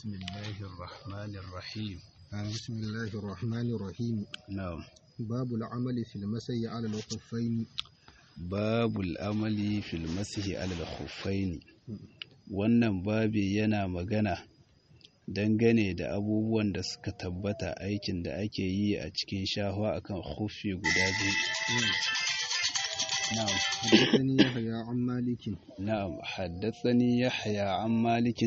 بسم الله الرحمن الرحيم. بسم الله الرحمن الرحيم. نعم. باب العمل في المسح على الخفين. باب العمل في المسح على الخفين. Wannan babi yana magana dangane da abubuwan da suka tabbata aikin da ake yi a cikin shahwa akan khuffi guda biyu. نعم. حدثني يحيى عن مالك. نعم. حدثني يحيى عن مالك.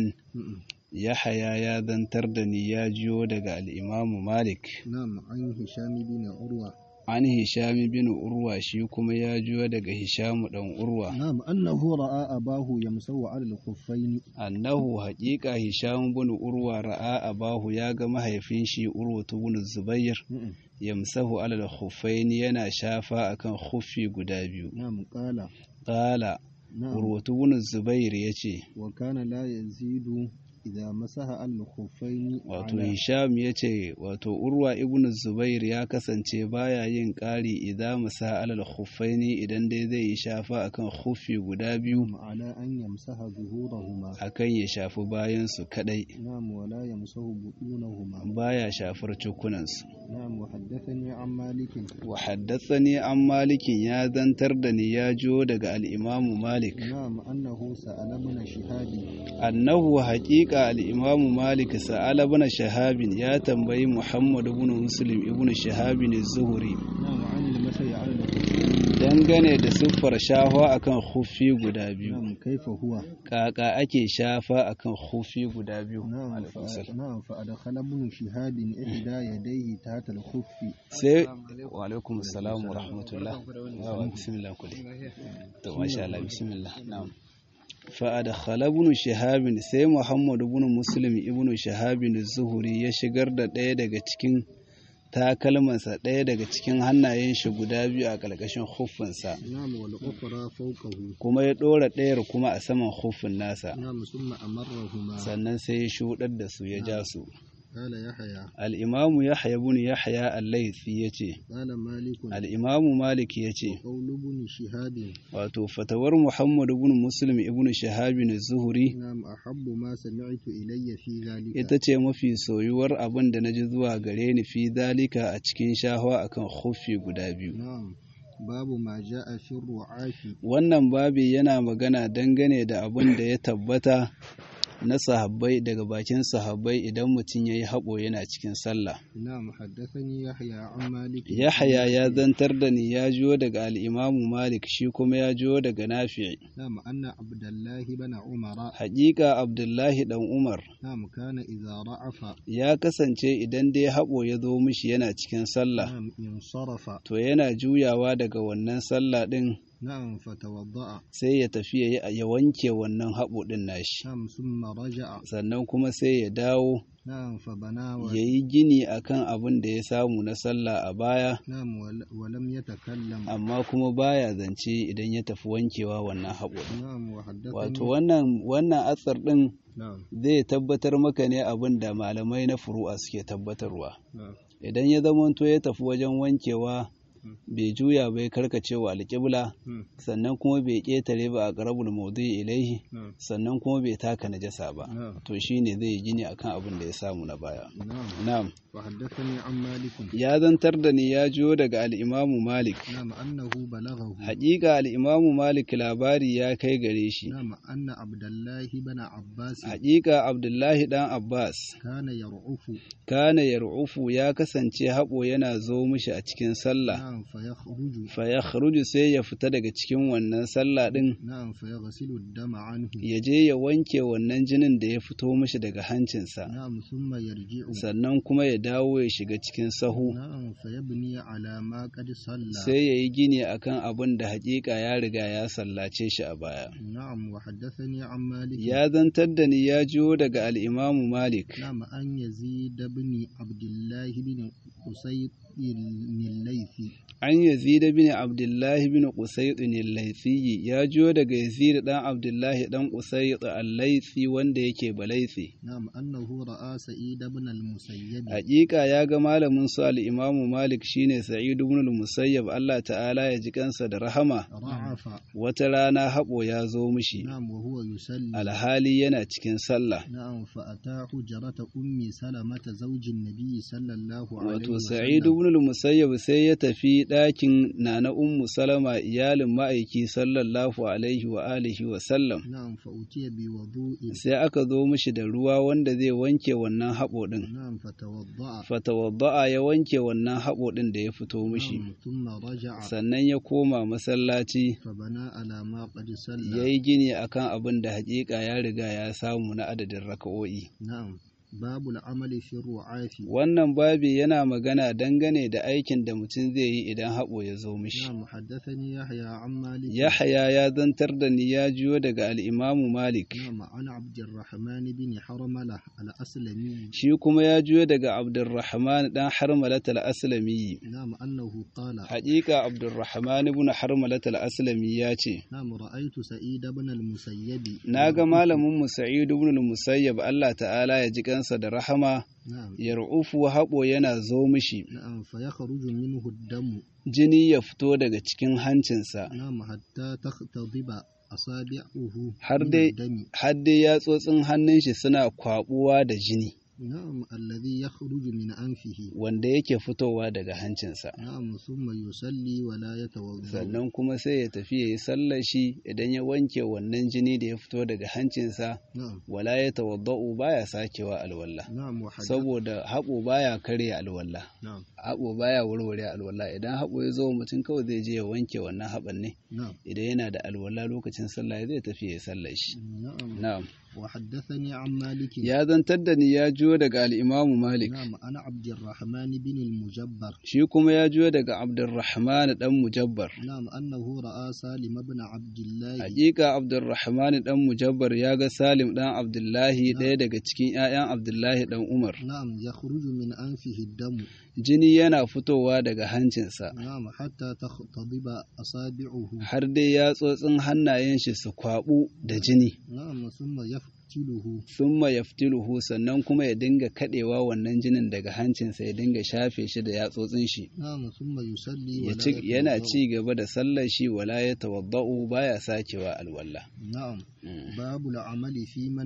يحيى يا ذنتردني يا جيو دغ الإمام مالك. نعم. عن هشام بن عروة. عن هشام بن عروة شي كما يا جيو دغ هشام دان عروة. نعم. أنه رأى أباه يمسح على الخفين. أنه حقيقة هشام بن عروة رأى أباه يا ga mahaifin shi Urwatu bin Zubair yamsahu ala al-khuffayn yana shafa akan khuffi guda biyu. Na'am. Qala Urwatu bin Zubair yace wa kana la yazidu idza masaha al-khuffayn. Wato Hisham yace wato Urwa ibn Zubair ya kasance baya yin ƙari idan masaha ala al-khuffayn idan dai zai yi shafa akan khuffi guda biyu ala an yamsaha zuhurahuma akan ya shafi bayan su kadai. Na'am. wala yamsahu butunahuma baya shafar cikunan su. نعم. وحدثني عن مالك. وحدثني عن مالك يا ذنتر دني يا جو daga al-Imam Malik. نعم. أنه سأل ابن شهاب. أنه حقيقة الإمام مالك سأل ابن شهاب يا تنبي محمد بن مسلم ابن شهاب الزهري. نعم. عن المسح على الخفين. dangane da siffar shafa akan khuffi guda biyu. نعم. كيف هو؟ Kaka ake shafa akan khuffi guda biyu. نعم. نعم. فأدخل ابن شهاب إحدى يديه تحت الخف. sai wa alaikum assalam wa rahmatullah wa bismillah kulli to masha Allah bismillah. Na'am. fa adkhala ibn shihab sai Muhammad ibn Muslim ibn shihab az-Zuhri ya shigar da ɗaya daga cikin takalmansa ɗaya daga cikin hannayen shi guda biyu a ƙarƙashin khuffinsa. نعم. والأخرى فوقه. kuma ya ɗora ɗayar kuma a saman khuffin nasa. نعم. ثم أمرهما. sannan sai ya shuɗar da su ya ja su. قال يحيى. al-imamu Yahya ibn Yahya al-Laythi yace قال مالك. al-imamu Malik yace قول ابن شهاب. wato fatawar Muhammad ibn Muslim ibn Shihab az-Zuhri نعم. أحب ما سمعت إلي في ذلك. ita ce mafi soyuwar abin da naji zuwa gare ni fi dalika a cikin shahwa akan khuffi guda biyu. نعم. باب ما جاء في الرعاف. Wannan babi yana magana dangane da abin da ya tabbata na sahabbai daga bakin sahabbai idan mutum yayi haɓo yana cikin sallah. نعم. حدثني يحيى عن مالك. Yahya ya zantar da ni ya jiyo daga al-Imamu Malik shi kuma ya jiyo daga Nafi'. نعم. أن عبد الله بن عمر. Haƙiƙa Abdullahi dan Umar نعم. كان إذا رعف. ya kasance idan dai haɓo ya zo mishi yana cikin sallah نعم. انصرف. to yana juyawa daga wannan sallah ɗin نعم. فتوضأ. sai ya tafi ya wanke wannan haɓo ɗin nashi. نعم. ثم رجع. sannan kuma sai ya dawo نعم. فبنى. ya yi gini akan abin da ya samu na sallah a baya, نعم. ولم يتكلم. amma kuma baya zance idan ya tafi wankewa wannan haɓo ɗin. نعم. وحدثني. Wato wannan atsar ɗin نعم. zai tabbatar maka ne abin da malamai na furu'a suke tabbatarwa. نعم. Idan ya zamanto ya tafi wajen wankewa bai juya bai karkacewa alƙibla, sannan kuma bai ƙetare ba a ƙarabul maudu'i ilaihi, sannan kuma bai taka najasa ba, to shine zai gini akan abin da ya samu na baya. Na'am. وحدثني عن مالك. Ya zantar da ni ya jiyo daga al-Imamu Malik. نعم. أنه بلغه. Haƙiƙa al-Imamu Malik labari ya kai gare shi. نعم. أن عبد الله بن عباس. Haƙiƙa Abdullahi dan Abbas كان يرعف. kana yar'ufu ya kasance haɓo yana zo mishi a cikin sallah. نعم. فيخرج. fa yakhruju sai ya fita daga cikin wannan sallah din نعم. فيغسل الدم عنه. ya je ya wanke wannan jinin da ya fito mishi daga hancinsa. نعم. ثم يرجع. sannan kuma ya dawo ya shiga cikin sahu نعم. فيبني على ما قد صلى. sai ya yi gini akan abin da haƙiƙa ya riga ya sallace shi a baya. نعم. وحدثني عن مالك. Ya zantar da ni ya jiyo daga al-Imamu Malik. نعم. أن يزيد بن عبد الله بن قصير الليثي an yazid bin abdullah bin qusayt al-laythi ya jiyo daga yazid dan abdullah dan qusayt al-laythi wanda yake balaythi نعم أنه رأى سعيد بن المسيب hakika ya ga malamin su al-imamu malik shine sa'id ibn al-musayyab Allah ta'ala ya ji kansa da rahama رعف wata rana haɓo ya zo mishi نعم وهو يصلي alhali yana cikin sallah نعم فأتى حجرة أم سلمة زوج النبي صلى الله عليه wato وسلم sa'id ibn al-musayyab sai ya tafi ɗakin nana ummu salama iyalin ma'aiki sallallahu alaihi wa alihi wa sallam نعم فأتي بوضوء sai aka zo mishi da ruwa wanda zai wanke wannan haɓo ɗin نعم فتوضأ fatawadda'a ya wanke wannan haɓo ɗin da ya fito mishi نعم ثم رجع sannan ya koma masallaci فبنى على ما قد ya صلى yi gini akan abin da haƙiƙa ya riga ya samu na adadin raka'o'i نعم باب العمل في الرعاف wannan babi yana magana dangane da aikin da mutum zai yi idan haɓo ya zo mishi نعم حدثني يحيى عن مالك Yahaya ya zantar da ni ya jiyo daga al'imamu Malik, نعم عن عبد الرحمن بن حرملة الأسلمي shi kuma ya jiyo daga Abdurrahman ɗan Harmalat al-Aslami. نعم أنه قال Haƙiƙa Abdurrahman ibn Harmalat al-Aslami ya ce, نعم رأيت سعيد بن المسيب Na ga malamin mu Sa'id ibn al-Musayyab Allah ta'ala ya ji kansa da rahama, نعم yar'ufu haɓo yana zo mishi, نعم فيخرج منه الدم jini ya fito daga cikin hancinsa, نعم حتى تختضب أصابعه har من dai الدم yatsotsin hannun shi suna kwaɓuwa da jini, نعم الذي يخرج من أنفه wanda yake fitowa daga hancinsa. نعم ثم يصلي ولا يتوضأ Sannan kuma sai ya tafi ya yi sallar shi idan ya wanke wannan jini da ya fito daga hancinsa, نعم wala ya tawadda'u baya sakewa alwala. نعم وحدث Saboda haɓo baya karya alwala. نعم Haɓo baya warware alwala. Idan haɓo ya zo mutum kawai zai je ya wanke wannan haɓan ne. نعم Idan yana da alwala lokacin sallah zai tafi ya yi sallar shi. نعم Na'am. وحدثني عن مالك Ya zantar da ni ya jiyo daga al'imamu Malik. نعم أنا عبد الرحمن بن المجبر Shi kuma ya jiyo daga Abdurrahman ɗan Mujabbar. نعم أنه رأى سالم بن عبد الله Hakika Abdurrahman ɗan Mujabbar ya ga Salim ɗan Abdullahi ɗaya daga cikin ‘ya'yan Abdullahi ɗan Umar. نعم يخرج من أنفه الدم Jini yana fitowa daga hancinsa, نعم حتى تختضب أصابعه har dai yatsotsin hannayen shi su kwaɓu da jini. نعم ثم يفتله Summa yaftiluhu sannan kuma ya dinga kaɗewa wannan jinin daga hancinsa ya dinga shafe shi da yatsotsin shi. نعم ثم يصلي Ya ولا ci, yana يتوضأ. ci gaba da sallar shi wala ya tawadda'u baya sakewa alwala. نعم باب العمل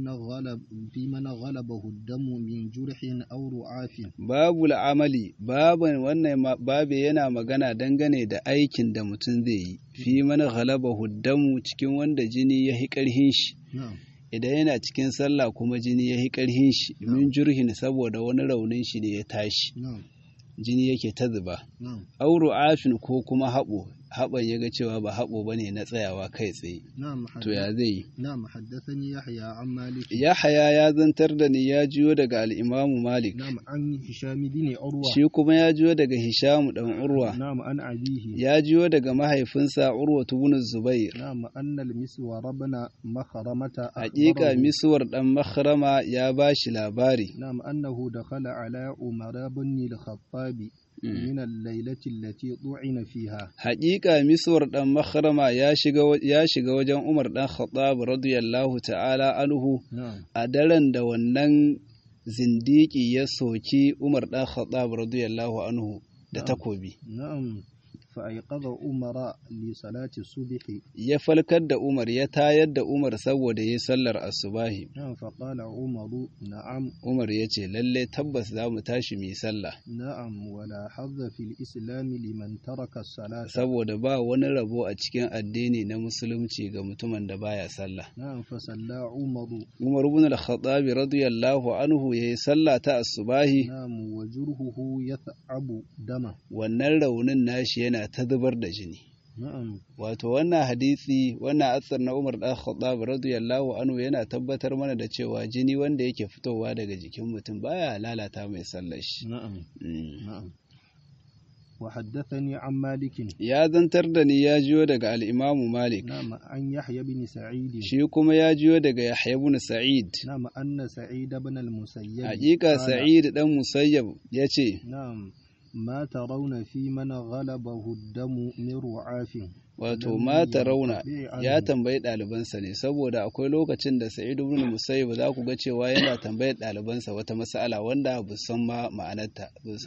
في من غلبه الدم من جرح أو رعاف Babu al'amali, babu yana magana dangane da aikin da mutum zai yi, fi mana galaba huddamu cikin wanda jini ya hi ƙarhin shi, نعم idan yana cikin sallah kuma jini ya hi ƙarhin shi, min jurhin saboda wani raunin shi ne ya tashi, نعم jini yake ta zuba, نعم auro afin ko kuma haɓan ya ga cewa ba haɓo ba ne na tsayawa kai tsaye, نعم to ya zai yi. نعم حدثني يحيى عن مالك Yahaya ya zantar da ni ya jiyo daga al'imamu Malik, نعم عن هشام بن عروة shi kuma ya jiyo daga Hishamu ɗan Urwa. نعم عن أبيه Ya jiyo daga mahaifinsa Urwatu bin Zubair. نعم أن المسور بن مخرمة Hakika أخبره Miswar ɗan Makhrama ya ba shi labari. نعم أنه دخل على عمر بن الخطاب من الليلة التي طعن فيها Hakika Miswar ɗan Makhrama ya shiga wajen Umar ɗan Khattab radiyallahu ta'ala anhu نعم a daren da wannan zindiki ya soki Umar ɗan Khattab radiyallahu anhu da takobi. نعم فأيقظ عمر لصلاة الصبح Ya falkar da Umar ya tayar da Umar saboda ya sallar asubahi. نعم فقال عمر نعم Umar ya ce lalle tabbas za mu tashi mu yi sallah. نعم ولا حظ في الإسلام لمن ترك الصلاة Saboda ba wani rabo a cikin addini na musulunci ga mutumin da baya sallah. نعم فصلى عمر Umar ibn al-Khattab radiyallahu anhu yayi sallah ta asubahi, نعم وجرهه يثعب دمه wannan raunin nashi yana ta zubar da jini. نعم Wato wannan hadisi, wannan asar na Umar dan Khattab radiyallahu anhu yana tabbatar mana da cewa jini wanda yake fitowa daga jikin mutum baya lalata mai sallar shi. نعم نعم وحدثني عن مالك Ya zantar da ni ya jiyo daga al-Imam Malik. نعم عن يحيى بن سعيد Shi kuma ya jiyo daga Yahya ibn Sa'id. نعم أن سعيد بن المسيب Hakika قال Sa'id dan Musayyab yace نعم ما ترون في من غلبه الدم من رعاف wato mata rauna ya tambayi ɗalibansa ne saboda akwai lokacin da Sa'id ibn Musayyib za ku ga cewa yana tambayar ɗalibansa wata mas'ala wanda ba san ba ma'anarta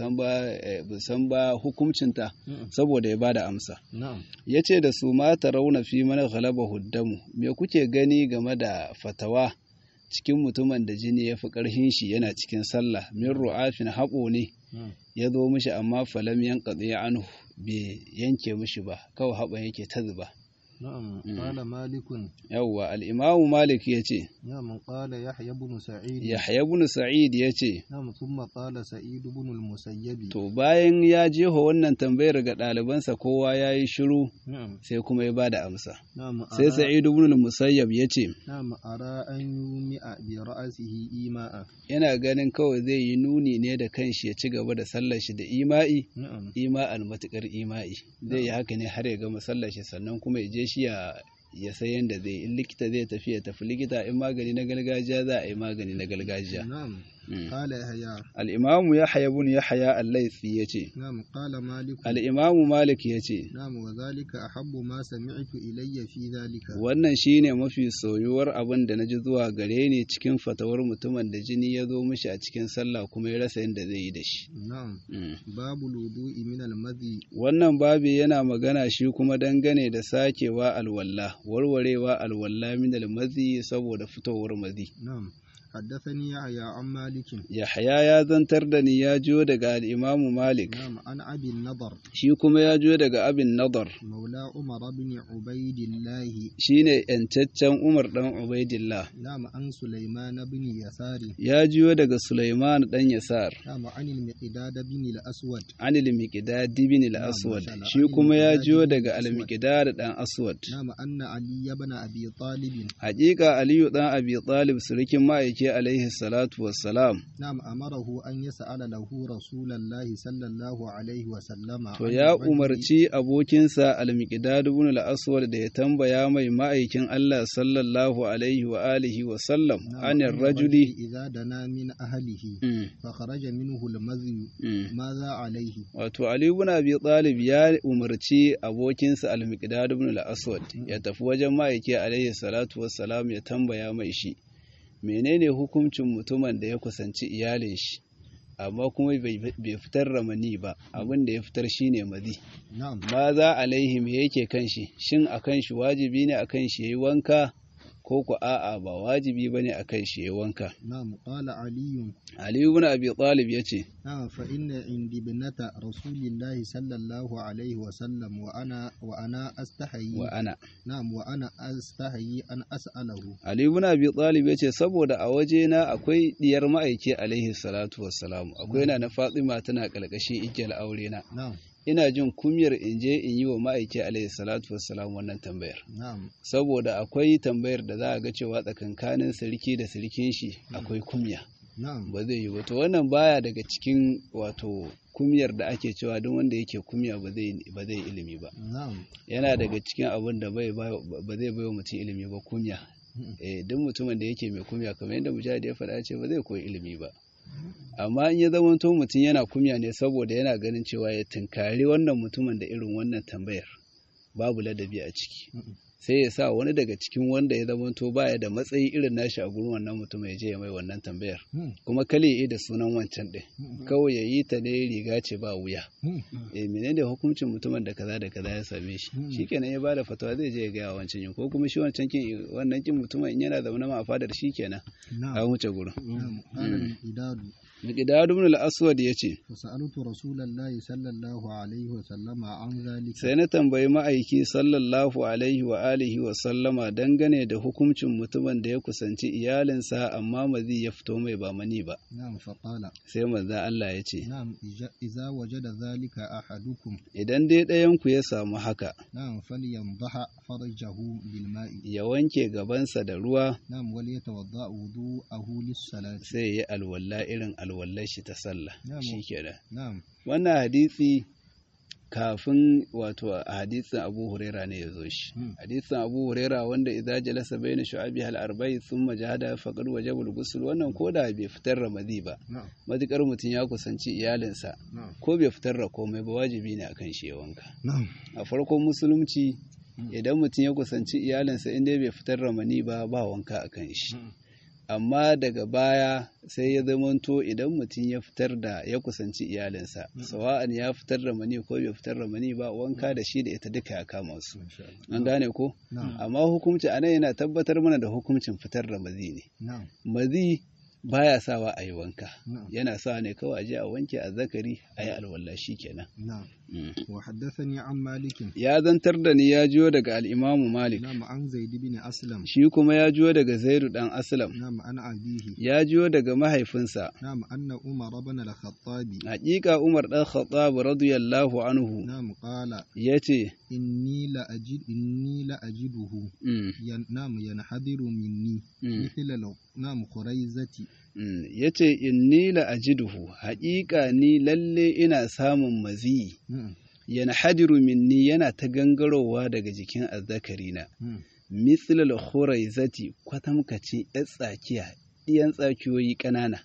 ba san ba hukuncinta saboda ya bada amsa yace da su mata rauna fi man ghalabahu damu me kuke gani game da fatawa cikin mutumin da jini ya fi ƙarfin shi yana cikin sallah min ru'afin haɓo ne ya zo mishi amma falam yanqadi anhu bai yanke mishi ba kawai haɓan yake ta zuba. Na'am, qala Malikun. Yawwa, al-Imam Malik yace. Na'am, qala Yahya ibn Sa'id. Yahya ibn Sa'id yace. Na'am, thumma qala Sa'id ibn al-Musayyib. To bayan ya jeho wannan tambayar ga ɗalibansa kowa yayi shiru, sai kuma ya bada amsa. Na'am, sai Sa'id ibn al-Musayyib yace. Na'am, ara an yumi'a bi ra'sihi ima'a. Yana ganin kawai zai yi nuni ne da kanshi ya ci gaba da sallar shi da ima'i. Ima'an matukar ima'i. Zai yi haka ne har ya gama sallar shi sannan kuma ya je shi ya san yadda zai in likita zai tafi ya tafi likita in magani na gargajiya za a yi magani na gargajiya. قال يحيى الإمام يحيى بن يحيى الليثي يتي نعم قال مالك الإمام مالك يتي نعم وذلك أحب ما سمعت إلي في ذلك wannan shine mafi soyuwar abin da naji zuwa gare ni cikin fatawar mutumin da jini ya zo mishi a cikin sallah kuma ya rasa yadda zai yi da shi. Na'am babu wudu'i min al-madhi wannan babi yana magana shi kuma dangane da sakewa alwalla warwarewa alwalla min al-madhi saboda fitowar madhi. Na'am حدثني يحيى عن مالك يحيى يا zantar da ni ya jiyo daga al-Imam Malik نعم عن أبي النضر shi kuma ya jiyo daga Abin Nadar مولى عمر بن عبيد الله shine yantaccen Umar dan Ubaidillah نعم عن سليمان بن يسار ya jiyo daga Sulaiman dan Yasar نعم عن المقداد بن الأسود عن المقداد بن الأسود shi kuma ya jiyo daga al-Miqdad dan Aswad نعم أن علي بن أبي طالب haƙiƙa Aliyu dan Abi Talib surikin ma'aiki alaihi salatu wassalam نعم أمره أن يسأل له رسول الله صلى الله عليه وسلم to ya umarci abokinsa al-Miqdad ibn al-Aswad da ya tambaya mai ma'aikin Allah sallallahu alaihi wa alihi wa sallam anir rajuli idza dana min ahlihi fa kharaja minhu al-madhi madha alayhi wato Ali ibn Abi Talib ya umarci abokinsa al-Miqdad ibn al-Aswad ya tafi wajen ma'aiki alaihi salatu wassalam ya tambaya mai shi menene hukuncin mutumin da ya kusanci iyalin shi amma kuma bai fitar ramani ba abin da ya fitar shine mazi ma za alaihi me yake kan shi shin akan shi wajibi ne akan shi yayi wanka ko ku a'a ba wajibi bane akan shi yayi wanka na'am qala ali ibn abi talib yace na'am fa inna indi ibnata rasulillahi sallallahu alaihi wa sallam wa ana astahi na'am wa ana astahi an as'alahu ali ibn abi talib yace saboda a waje na akwai diyar ma'aiki alaihi salatu wassalam akwai na Fatima tana kalkashin igiyar aure na na'am ina jin kumyar in je in yi wa ma'aiki alaihi salatu wassalam wannan tambayar saboda akwai tambayar da za a ga cewa tsakankanin sarki da sarkin shi akwai kumya ba zai yi ba to wannan baya daga cikin wato kumyar da ake cewa duk wanda yake kumya ba zai ilimi ba yana daga cikin abin da ba zai baiwa mutum ilimi ba kumya duk mutumin da yake mai kumya kamar yadda mujahid ya faɗa ce ba zai koyi ilimi ba amma in ya zamanto mutum yana kumya ne saboda yana ganin cewa ya tunkari wannan mutumin da irin wannan tambayar babu ladabi a ciki sai ya sa wani daga cikin wanda ya zamanto baya da matsayi irin nashi a gurin wannan mutum ya je ya mai wannan tambayar kuma kale ya da sunan wancan ɗin kawai ya yi ta ne riga ce ba wuya menene hukuncin mutumin da kaza da kaza ya same shi shikenan ya bada fatawa zai je ya gaya wancan yin ko kuma shi wancan kin wannan kin mutumin in yana zaune ma a fadar shikenan a wuce gurin Miqdad ibn al-Aswad yace sa'altu rasulullahi sallallahu alaihi wa sallama an zalika sai na tambayi ma'aiki sallallahu alaihi wa alihi wa sallama dangane da hukuncin mutumin da ya kusanci iyalinsa amma mazi ya fito mai ba mani ba na'am fa qala sai manzo Allah yace na'am idza wajada zalika ahadukum idan dai ɗayan ku ya samu haka na'am falyanzaha farjahu bil ma'i ya wanke gabansa da ruwa na'am wal yatawadda wudu'ahu lis-salati sai ya alwala irin alwallar shi ta sallah shikenan na'am wannan hadisi kafin wato a hadisin Abu Huraira ne ya zo shi. Hadisin Abu Huraira wanda idza jalasa baina shu'abi hal arba'i thumma jahada faqad wajaba al-ghusl, wannan koda bai fitar ramadi ba matukar mutum ya kusanci iyalinsa ko bai fitar da komai ba wajibi ne akan shi ya wanka. A farkon musulunci idan mutum ya kusanci iyalinsa inda bai fitar ramani ba wanka akan shi. Amma daga baya sai ya zamanto idan mutum ya kusanci iyalinsa sawa'an ya fitar da mani ko bai fitar da mani ba wanka da shi da ita duka ya kama su. An gane ko? Amma hukunci anan yana tabbatar mana da hukuncin fitar da mazi ne. Mazi baya sawa a yi wanka, yana sawa ne kawai aje a wanke azzakari a yi alwala shi kenan. Wa haddathani an Malikin, ya zantar da ni ya jiyo daga al-Imam Malik, an Zaid bin Aslam, shi kuma ya jiyo daga Zaid dan Aslam, an abihi, ya jiyo daga mahaifinsa, anna Umar ibn al-Khattab, haqiqa Umar dan Khattab radiyallahu anhu, qala, yace inni la ajiduhu yanhadiru minni mithla khuraizati, yace inni la ajiduhu, haƙiƙa ni lalle ina samun mazi yanhadiru minni, yana ta gangarowa daga jikin azzakarina, mithlal khuraizati, kwatamkacin yan tsakiya, ɗiyan tsakiyoyi ƙanana.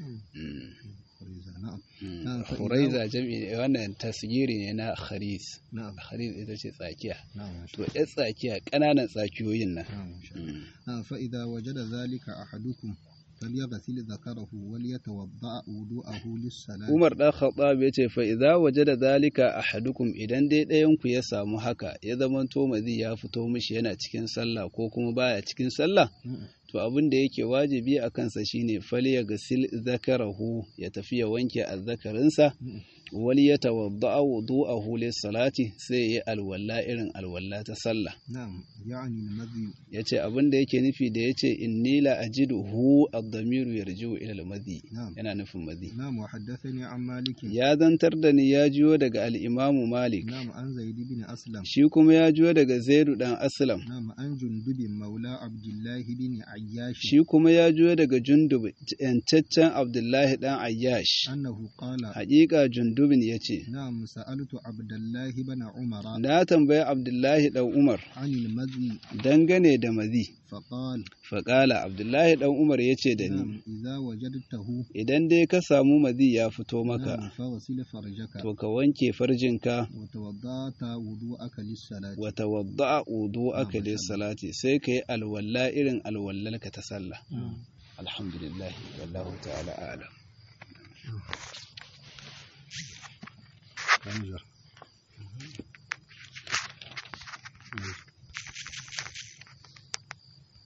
Khuraiza jam'i wannan tasgiri ne na kharis. Kharis ita ce tsakiya. To yan tsakiya ƙananan tsakiyoyin nan. Fa idza wajada zalika ahadukum falyaghsil dhakarahu walyatawadda wudu'ahu lis-salat. Umar dan Khattab yace fa idza wajada zalika ahadukum, idan dai ɗayan ku ya samu haka ya zamanto mazi ya fito mishi yana cikin sallah ko kuma baya cikin sallah, to abin da yake wajibi a kansa shine falyaghsil dhakarahu, ya tafi ya wanke azzakarinsa, wal yatawadda wudu'ahu lis-salati, sai ya alwala irin alwala ta sallah. Yani mazi, yace abin da yake nufi da yace inni la ajiduhu ad-damiru yarji'u ila al-madhi, yana nufin madhi. Wa haddathani an Malik, ya zantar da ni ya jiyo daga al-Imam Malik, an Zaid bin Aslam, shi kuma ya jiyo daga Zaid dan Aslam, an Jundub maula Abdullah bin Ayyash, shi kuma ya jiyo daga Jundub yancaccen Abdullah dan Ayyash, annahu qala, haqiqa Jundub yace, sa'altu Abdullah bin Umar, na tambayi Abdullah dan Umar anil madhi, dangane da mazi. Faƙala Abdullahi ɗan Umar ya ce da ni, idan dai ka samu mazi ya fito maka, to ka wanke farjinka, wata wadda wudu aka lissalati, sai ka yi alwalla irin alwallarka ta sallah. Alhamdulillah, wallahu ta'ala a'lam.